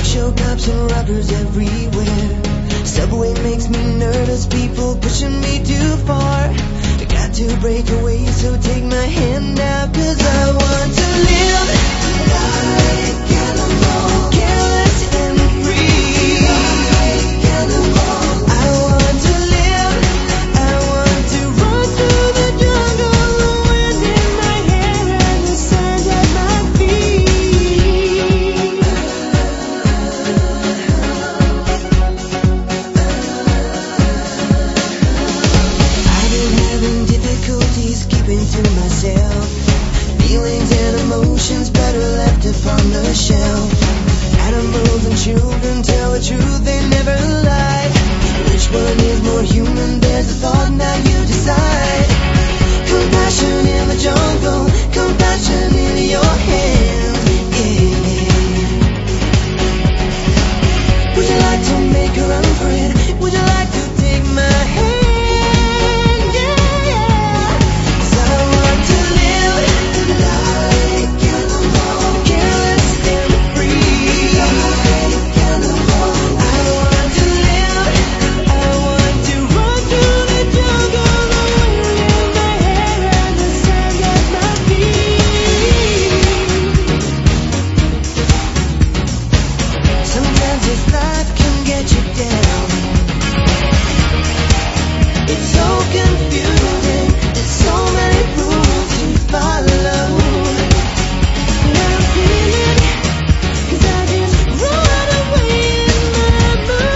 show, cops and robbers everywhere. Subway makes me nervous, people pushing me too far. I got to break away, so take my hand out, 'cause I want to live like animal, careless and free. Like animal. I want to live, I want to run through the jungle, the wind in my hair and the sand at my feet. I've been having difficulties keeping to myself. Feelings and emotions better left upon the shelf. Animals and children tell the truth, they never lie. Which one is more human? There's a thought, now you decide. Compassion in the jungle, compassion in your hands. Yeah. Would you like to make a run for it? Would you like to take my hand? Yeah. 'Cause I want to live like animal, careless and free. Like animal. I want to live, I want to run through the jungle, the wind in my hair and the sand at my feet. Sometimes this life can get you down. It's so confusing, there's so many rules to follow. And I'm feeling, 'cause I just run away in my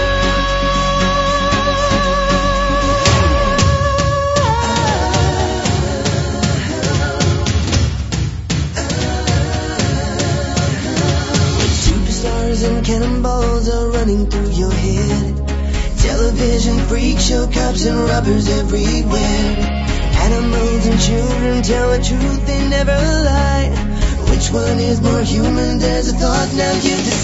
mind. Superstars and cannonballs are running through your head. Television, freak show, cops and robbers everywhere. Animals and children tell the truth, they never lie. Which one is more human? There's a thought, now you decide.